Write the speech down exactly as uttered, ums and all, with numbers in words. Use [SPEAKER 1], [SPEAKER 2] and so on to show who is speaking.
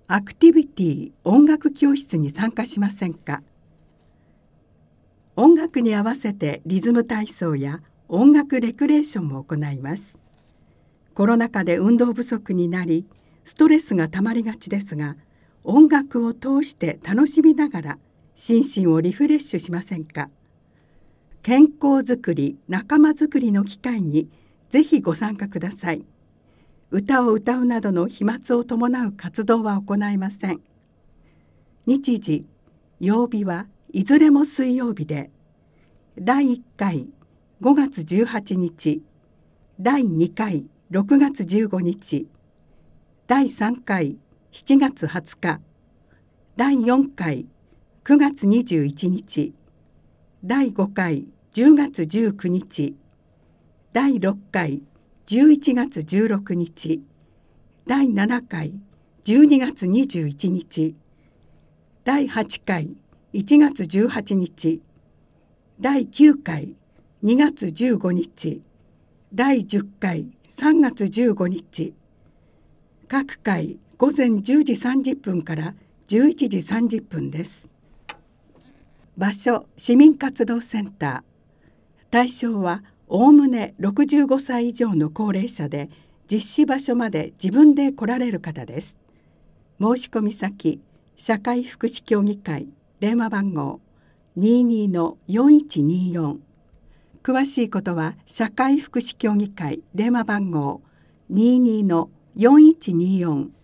[SPEAKER 1] アクティビティ音楽教室に参加しませんか？音楽に合わせてリズム体操や音楽レクレーションも行います。コロナ禍で運動不足になりストレスがたまりがちですが、音楽を通して楽しみながら心身をリフレッシュしませんか？健康づくり、仲間づくりの機会にぜひご参加ください。歌を歌うなどの飛沫を伴う活動は行いません。日時、曜日はいずれも水曜日で、だいいっかいごがつじゅうはちにち、だいにかいろくがつじゅうごにち、だいさんかいしちがつはつか、だいよんかいくがつにじゅういちにち、だいごかいじゅうがつじゅうくにち、だいろっかいじゅういちがつじゅうろくにち、だいななかいじゅうにがつにじゅういちにち、だいはちかいいちがつじゅうはちにち、だいきゅうかいにがつじゅうごにち、だいじゅっかいさんがつじゅうごにち。各回ごぜんじゅうじさんじゅっぷんからじゅういちじさんじゅっぷんです。場所、市民活動センター。対象はおおむねろくじゅうごさい以上の高齢者で、実施場所まで自分で来られる方です。申し込み先、社会福祉協議会、電話番号 にじゅうにのよんいちによん。詳しいことは社会福祉協議会電話番号 にじゅうにのよんいちによん